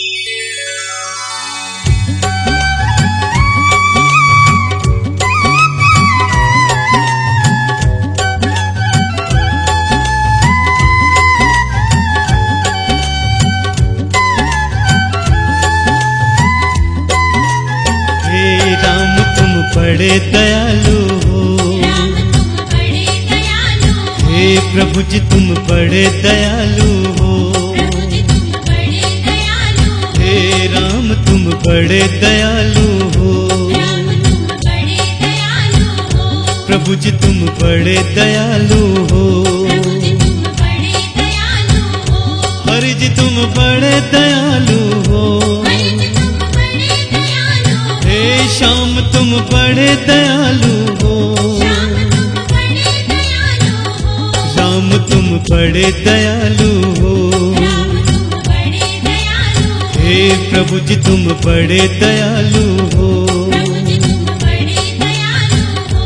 बड़े दयालु हो, राम तुम बड़े दयालु हो, हे प्रभु जी तुम बड़े दयालु हो, प्रभु जी तुम बड़े दयालु हो, हे राम तुम बड़े दयालु हो, राम तुम बड़े दयालु हो, प्रभु जी तुम बड़े दयालु हो, प्रभु जी तुम बड़े दयालु हो, हरि जी तुम बड़े दयालु हो, हरि जी तुम बड़े दयालु हो, हे श्याम तुम बड़े दयालु हो, श्याम तुम बड़े दयालु हो, राम तुम बड़े दयालु हो, राम तुम बड़े दयालु हो, हे प्रभु जी तुम बड़े दयालु हो। प्रभु जी तुम बड़े दयालु हो।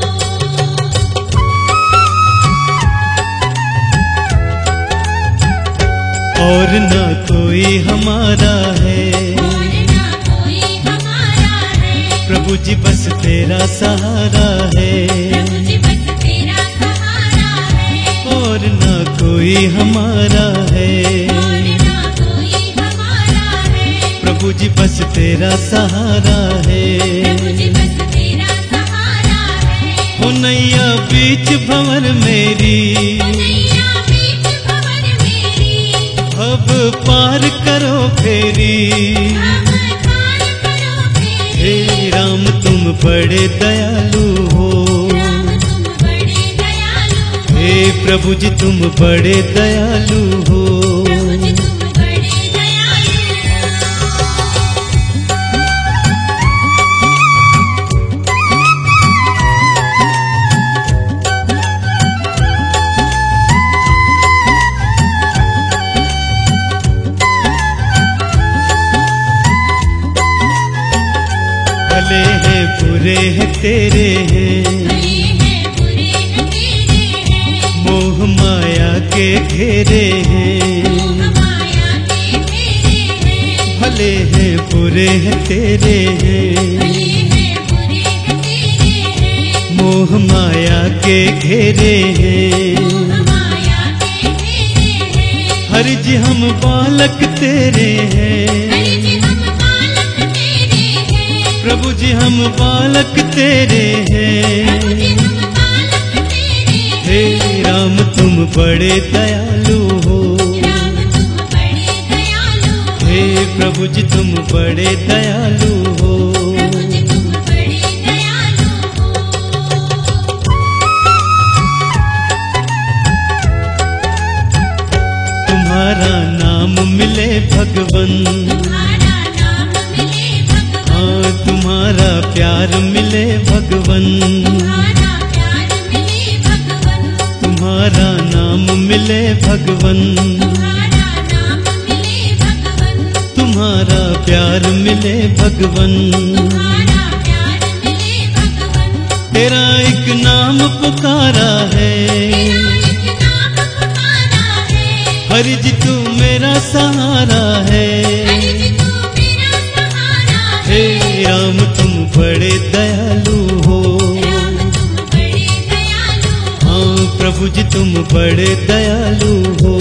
और न कोई हमारा है, और ना कोई हमारा है, प्रभु जी बस तेरा सहारा है, प्रभु जी बस तेरा सहारा है, और न कोई हमारा है, और ना कोई हमारा है, प्रभु जी बस तेरा सहारा है, प्रभु जी बस तेरा सहारा है, हो नैया बीच भंवर मेरी, नैया बीच भंवर मेरी, अब पार करो फेरी, अब पार करो फेरी, हे राम तुम बड़े दयालु हो, राम तुम बड़े दयालु हो, हे प्रभु जी तुम बड़े दयालु हो। प्रभु जी तुम बड़े दयालु भले हैं बुरे हैं तेरे हैं, भले हैं बुरे हैं तेरे हैं, मोह माया के घेरे हैं, मोह माया के घेरे हैं, भले हैं बुरे हैं तेरे हैं, भले हैं बुरे हैं तेरे हैं, मोह माया के घेरे हैं, मोह माया के घेरे हैं, हरि जी हम बालक तेरे हैं, हरि जी हम बालक तेरे हैं, प्रभु जी हम बालक तेरे प्रभु जी हैं, हम बालक तेरे हे हैं, राम तुम बड़े दयालु हो, राम तुम बड़े दयालु हो, हे प्रभु जी तुम बड़े दयालु हो। प्रभु जी तुम बड़े दयालु हो। तुम्हारा नाम मिले भगवन, तुम्हारा नाम मिले भगवान, हाँ तुम्हारा प्यार मिले भगवन, तुम्हारा प्यार मिले भगवान, तुम्हारा नाम मिले भगवन, तुम्हारा नाम मिले भगवान, तुम्हारा प्यार मिले भगवन, तुम्हारा प्यार मिले भगवान, तेरा एक नाम पुकारा है, तेरा एक नाम पुकारा है, हरि जी तू मेरा सहारा है, हरि जी तू मेरा सहारा हे है, राम तुम बड़े दयालु हो, राम तुम बड़े दयालु हो, हाँ प्रभु जी तुम बड़े दयालु हो,